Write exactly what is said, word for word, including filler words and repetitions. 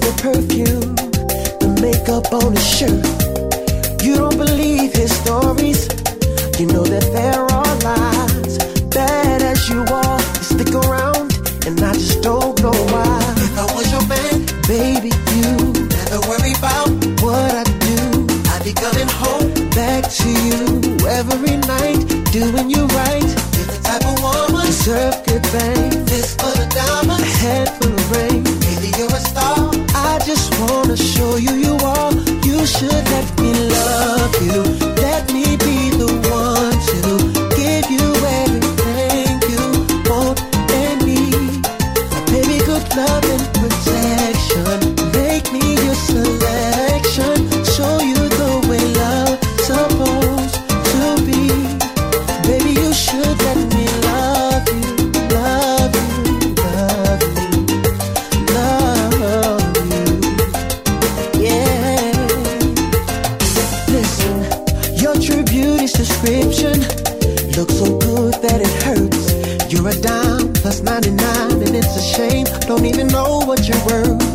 the perfume, the makeup on his shirt. You don't believe his stories. You know that there are lies. Bad as you are, you stick around, and I just don't know why. If I was your man, baby, you never worry about what I do. I'd be coming home back to you every night, doing you right. You're the type of woman deserve good things. Fist full of diamonds, a head full of rain. Baby, you're a star. I just wanna show you you are. You should let me love you. Let me be the one to give you everything you want and need. Baby, good love and protection. Make me your selection. Show you the way love's supposed to be. Baby, you should let me love you, love you, love you, love you. Yeah. Listen, your true beauty's description looks so good that it hurts. You're a dime plus ninety-nine, and it's a shame. Don't even know what you're worth.